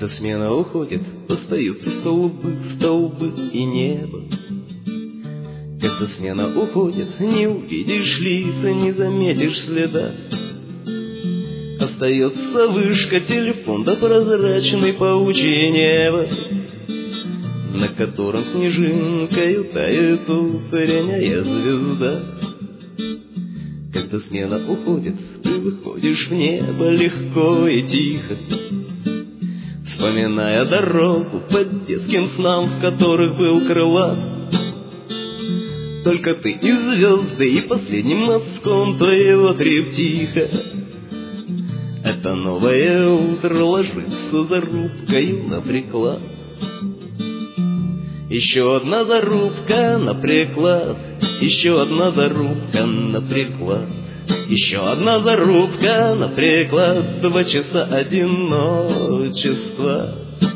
Когда смена уходит, остаются столбы и небо. Когда смена уходит, не увидишь лица, не заметишь следа. Остается вышка, телефон да прозрачный паучье небо, на котором снежинкою тает утренняя звезда. Когда смена уходит, ты выходишь в небо легко и тихо, вспоминая дорогу по детским снам, в которых был крылат. Только ты и звезды, и последним мазком твоего трептиха. Это новое утро ложится зарубкою на приклад. Еще одна зарубка на приклад, еще одна зарубка на приклад, еще одна зарубка на приклад, 2 часа одиночества.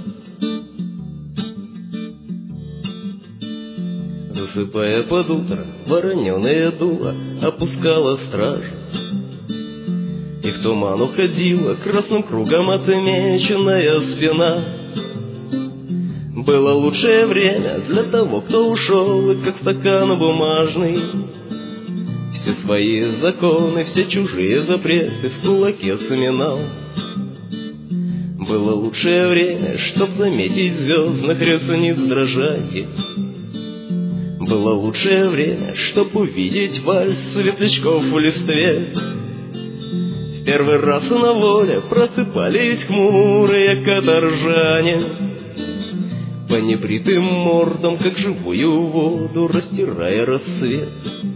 Засыпая под утро, вороненое дуло опускала стражу, и в туман уходила красным кругом отмеченная спина. Было лучшее время для того, кто ушел, и как стакан бумажный все свои законы, все чужие запреты в кулаке сминал. Было лучшее время, чтоб заметить звездных ресниц дрожанье. Было лучшее время, чтоб увидеть вальс светлячков в листве. В первый раз на воле просыпались хмурые каторжане, по небритым мордам, как живую воду, растирая рассвет.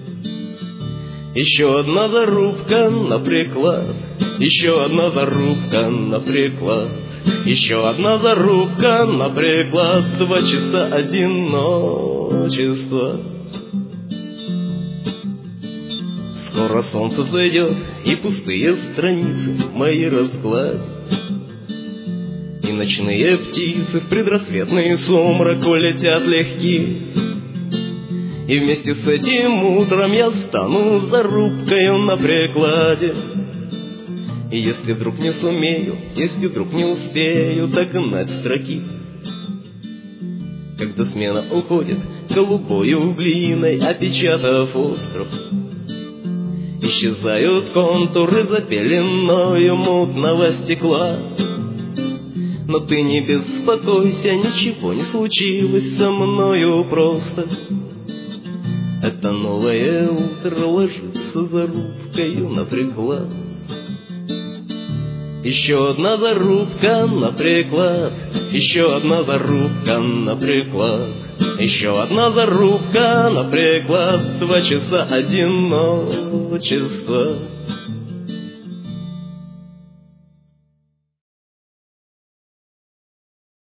Еще одна зарубка на приклад, еще одна зарубка на приклад, еще одна зарубка на приклад, 2 часа одиночества. Скоро солнце взойдет, и пустые страницы мои разгладят, и ночные птицы в предрассветный сумрак улетят легки. И вместе с этим утром я стану зарубкою на прикладе. И если вдруг не сумею, если вдруг не успею догнать строки, когда смена уходит голубою глиной, опечатав остров, исчезают контуры за пеленою мутного стекла. Но ты не беспокойся, ничего не случилось со мною просто. Это новое утро ложится зарубкою на приклад. Еще одна зарубка на приклад, еще одна зарубка на приклад, еще одна зарубка на приклад, 2 часа одиночества.